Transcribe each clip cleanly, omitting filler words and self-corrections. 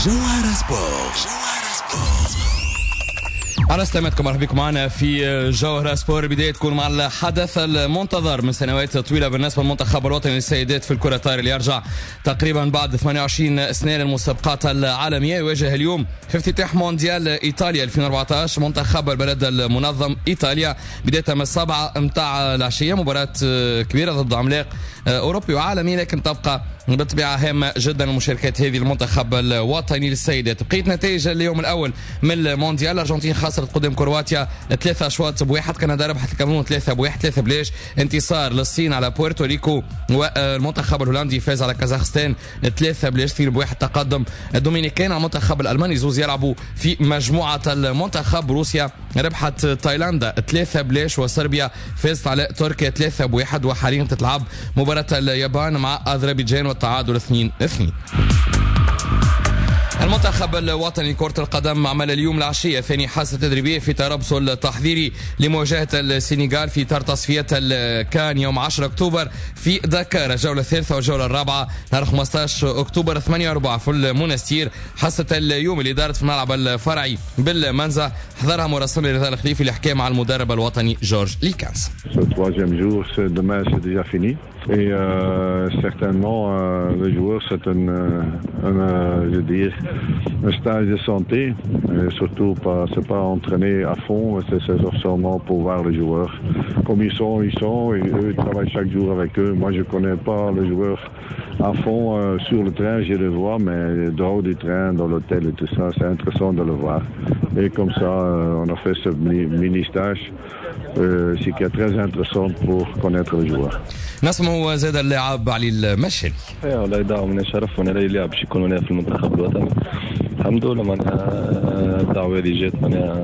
جوهرة سبورت. على سلامتكم، مرحبا بكم معنا في جوهرة سبور. بداية تكون مع الحدث المنتظر من سنوات طويلة بالنسبة للمنتخب الوطني للسيدات في الكرة الطائرة اللي يرجع تقريبا بعد 28 سنة للمسابقات العالمية. يواجه اليوم في افتتاح مونديال إيطاليا 2014 منتخب البلد المنظم إيطاليا بداية من 7 متاع العشية. مباراة كبيرة ضد عملاق أوروبي وعالمي، لكن تبقى بالطبيعة هامة جدا المشاركات هذه المنتخب الوطني للسيدات. بقيت نتائج اليوم الأول من المونديال: الأرجنتين خسرت قدام كرواتيا 3 أشواط ب1، كندا ربحت الكاميرون 3-1 3 بلاش، انتصار للصين على بورتوريكو، والمنتخب الهولندي فاز على كازاخستان 3 بلاش 2-1 تقدم. الدومينيكان على المنتخب الألماني زوز يلعبوا في مجموعة المنتخب. روسيا ربحت تايلاندا 3 بلاش، وصربيا فازت على تركيا 3-1، وحاليا تتلعب مباراة اليابان مع أذربيجان والتعادل 2-2. المنتخب الوطني لكرة القدم عمل اليوم العشية ثاني حصة تدريبية في تربص التحضيري لمواجهة السنغال في إطار تصفيات الكان يوم 10 أكتوبر في دكار. الجولة الثالثة والجولة الرابعة نهار 15 أكتوبر 8:04 في المنستير. حصة اليوم اللي دارت في الملعب الفرعي بالمنزه حضرها مراسلنا رضا الخليفي اللي حكى مع المدرب الوطني جورج ليكانس. Et certainement, le joueur, c'est un stage de santé. Et surtout, c'est pas entraîner à fond, c'est seulement pour voir les joueurs. Comme ils sont, et eux ils travaillent chaque jour avec eux. Moi, je connais pas les joueurs à fond sur le train, je les vois, mais dehors du train, dans l'hôtel et tout ça, c'est intéressant de le voir. Et comme ça, on a fait ce mini-stage. C'est qui est très intéressant pour connaître les joueurs. نسمع زاد اللاعب علي المشري. والله دعوة من الشرف وانا لي لاعب شي يكون هنا في المنتخب الوطني. الحمد لله معناها الدعوة اللي جات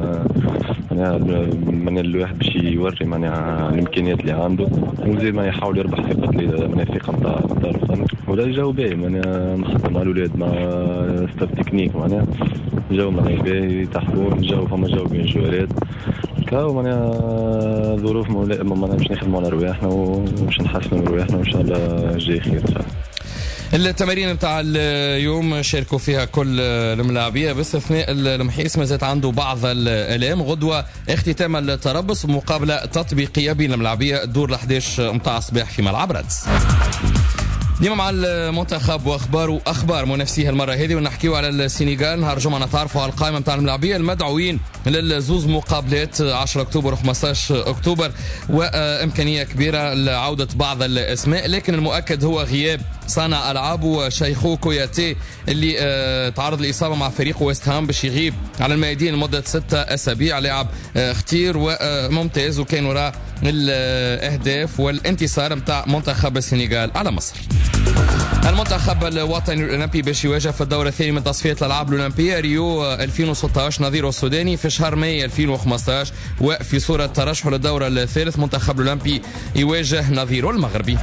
من الواحد باش يوري معناها الامكانيات اللي عنده، وزيد ما يحاول يربح ثقة من الثقة نتاع الفن. ولا الجو باهي معناها نخدم مع الاولاد مع ستاف تكنيك معناها الجو معناها باهي تحكون الجو فما جو بين الجوارات كاو معناها ظروف معناها باش نخدموا على رواحنا وباش نحسنوا رواحنا وان شاء الله جاي خير ان شاء الله. التمارين نتاع اليوم شاركوا فيها كل الملاعبيه باستثناء المحيس ما زالت عنده بعض الالام. غدوه اختتام التربص بمقابله تطبيقيه بين الملاعبيه الدور ال11 متاع الصباح في ملعب رادس. ديما مع المنتخب واخبار منافسيه المره هذه، ونحكيو على السنغال. نهار الجمعه نتعرفوا على القائمه نتاع الملاعبيه المدعوين للزوز مقابلات 10 اكتوبر و15 اكتوبر، وامكانيه كبيره لعوده بعض الاسماء، لكن المؤكد هو غياب صانع العاب وشيخو كوياتي اللي تعرض لاصابه مع فريق ويست هام باش يغيب على الميادين لمده 6 أسابيع. لاعب اختير وممتاز وكان وراء الاهداف والانتصار نتاع منتخب السنغال على مصر. المنتخب الوطني الاولمبي باش يواجه في الدور الثاني من تصفيات الالعاب الاولمبيه ريو 2016 نظيره السوداني في شهر ماي 2015، وفي صوره ترشح للدور الثالث منتخب الاولمبي يواجه نظيره المغربي.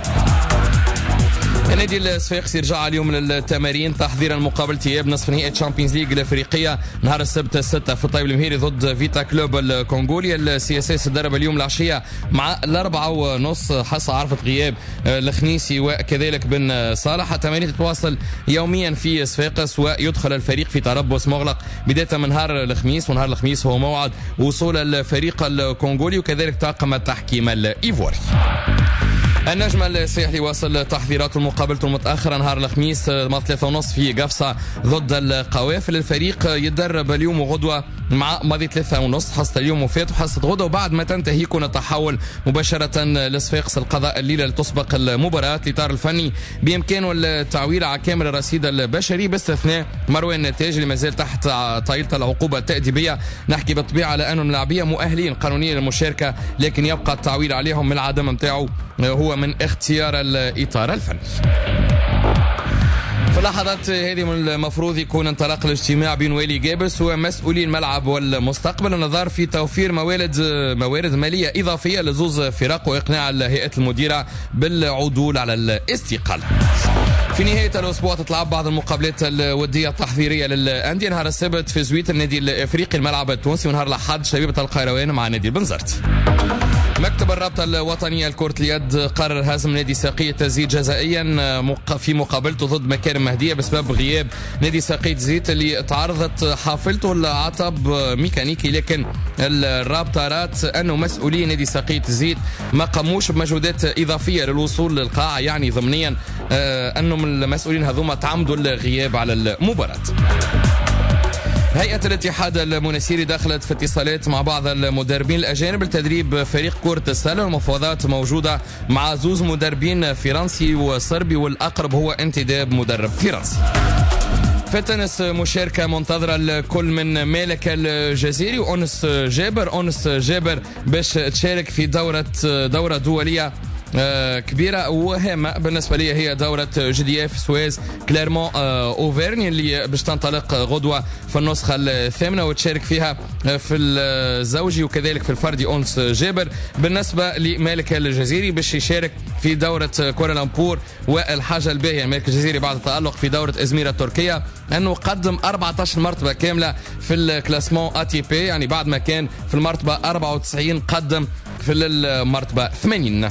النادي الصفاقسي رجع اليوم للتمارين تحضيرا مقابل اياب نصف نهائي تشامبيونز ليج الافريقيه نهار السبت 6 في الطيب المهيري ضد فيتا كلوب الكونغولي. السي اس اس تدرب اليوم العشيه مع 4:30 حصه عرفت غياب الخنيسي وكذلك بن صالح. التمارين تتواصل يوميا في صفاقس، ويدخل الفريق في تربص مغلق بدايه من نهار الخميس، ونهار الخميس هو موعد وصول الفريق الكونغولي وكذلك طاقم التحكيم الايفوري. النجم الساحلي واصل تحضيراته لمقابلته المتأخرة نهار الخميس مع 3:30 في قفصة ضد القوافل. الفريق يتدرب اليوم وغدوة مع ماضي 3:30 حصة اليوم وفات وحصة غدوة، وبعد ما تنتهي يكون التحول مباشرة لصفاقس القضاء الليلة لتسبق المباراة. الإطار الفني بإمكانه التعويل على كامل الرصيد البشري باستثناء مروان نتاج اللي مازال تحت طايلة العقوبة التأديبية. نحكي بالطبيعة على أن الملاعبية مؤهلين قانونيا للمشاركة، لكن يبقى التعويل عليهم من العدم نتاعو هو من اختيار الإطار الفني. في اللحظات هذه من المفروض يكون انطلاق الاجتماع بين والي جابس ومسؤولي الملعب والمستقبل، النظر في توفير موارد مالية إضافية لزوز فرق وإقناع الهيئة المديرة بالعدول على الاستقالة. في نهاية الأسبوع تتلعب بعض المقابلات الودية التحضيرية للأندية. نهار السبت في زويت النادي الإفريقي الملعب التونسي، ونهار الأحد شبيبة القيروان مع نادي بنزرت. مكتب الرابطة الوطنية لكرة اليد قرر هزم نادي ساقية زيت جزائيا في مقابلته ضد مكارم مهدية بسبب غياب نادي ساقية زيت اللي تعرضت حافلته لعطب ميكانيكي، لكن الرابطة رات أنه مسؤولي نادي ساقية زيت ما قاموش بمجهودات إضافية للوصول للقاعة، يعني ضمنيا أنهم المسؤولين هذوما تعمدوا الغياب على المباراة. هيئة الاتحاد المنسيري دخلت في اتصالات مع بعض المدربين الأجانب لتدريب فريق كرة السلة، والمفاوضات موجودة مع زوز مدربين فرنسي وصربي، والأقرب هو انتداب مدرب فرنسي. في التنس مشاركة منتظرة لكل من مالك الجزيري وأنس جابر. أنس جابر باش تشارك في دورة دولية كبيرة وهامة بالنسبة لي، هي دورة GDF سويز كليرمون أوفرني اللي باش تنطلق غدوة في النسخة الثامنة وتشارك فيها في الزوجي وكذلك في الفردي أنس جابر. بالنسبة لمالك الجزيري باش يشارك في دورة كوالالمبور، والحاجة الباهية مالك الجزيري بعد التألق في دورة إزمير التركية أنه قدم 14 مرتبة كاملة في الكلاسمون ATP، يعني بعد ما كان في المرتبة 94 قدم في المرتبة 80.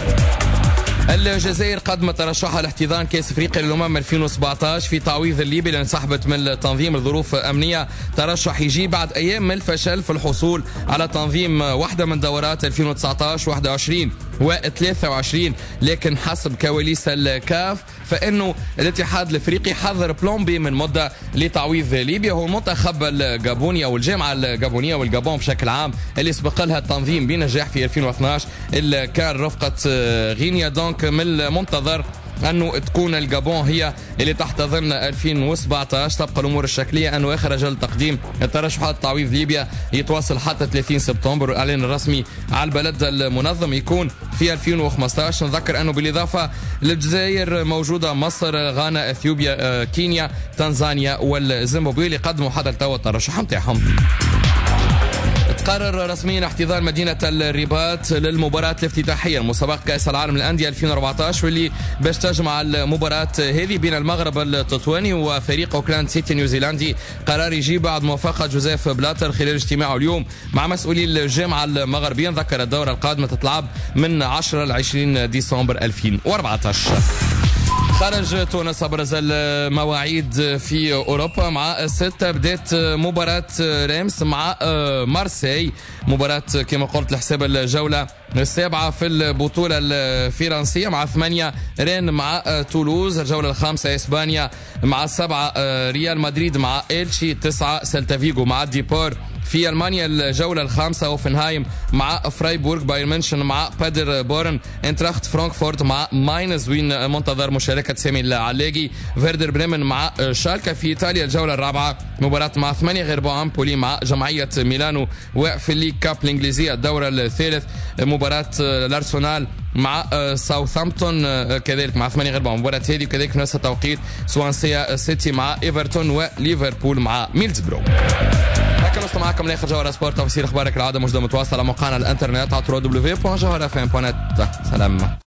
الجزائر قدمت ترشحها لاحتضان كأس افريقيا للأمم 2017 في تعويض الليبي لأن انسحبت من التنظيم لظروف أمنية. ترشح يجي بعد أيام من الفشل في الحصول على تنظيم واحدة من دورات 2019 21 و23، لكن حسب كواليس الكاف فإنه الاتحاد الافريقي حضر بلان بي من مدة لتعويض ليبيا، هو المنتخب الجابوني أو الجامعة الجابونية والجابون بشكل عام اللي سبق لها التنظيم بنجاح في 2012 اللي كان رفقة غينيا. دونك من المنتظر أنه تكون الجابون هي اللي تحتضن 2017. تبقى الأمور الشكلية أنه آخر أجل تقديم الترشحات تعويض ليبيا يتواصل حتى 30 سبتمبر، والإعلان الرسمي على البلد المنظم يكون في 2015. نذكر أنه بالإضافة للجزائر موجودة مصر، غانا، أثيوبيا، كينيا، تنزانيا والزيمبابوي اللي قدموا حتى التو الترشح نتاعهم. قرر رسميا احتضان مدينة الرباط للمباراة الافتتاحية لمسابقة كأس العالم للأندية 2014، واللي باش تجمع المباراة هذه بين المغرب التطواني وفريق أوكلاند سيتي نيوزيلندي. قرار يجي بعد موافقة جوزيف بلاتر خلال اجتماعه اليوم مع مسؤولي الجامعة المغربية. ذكر الدورة القادمة تتلعب من 10 ل 20 ديسمبر 2014. خرج تونس أبرز المواعيد في أوروبا. مع 6 بدات مباراة رامس مع مارسي، مباراة كما قلت لحساب الجولة السابعة في البطولة الفرنسية. مع 8 رين مع تولوز، الجولة الخامسة إسبانيا مع 7 ريال مدريد مع إلشي، 9 سيلتا فيغو مع ديبور. في ألمانيا الجولة الخامسة أوفنهايم مع فرايبورغ، بايرن ميونخ مع بادر بورن، انتراخت فرانكفورت مع ماينز وين منتظر مشاركة سامي العلاقي، فيردر بريمن مع شالكا. في إيطاليا الجولة الرابعة مباراة مع 8 غير امبولي مع جمعية ميلانو. وفي الليج كاب الإنجليزية الدورة الثالث مباراة الأرسنال مع ساوثامبتون كذلك مع 8 غير مباراة هذه، وكذلك في نفس التوقيت سوانسيا سيتي مع ايفرتون وليفربول مع ميلزبرو. هكذا وصلنا معكم لاخر جوهرة سبورت. تفاصيل اخبارك العاده موجوده متواصله على موقعنا الانترنت على www.jawharafm.net. سلام.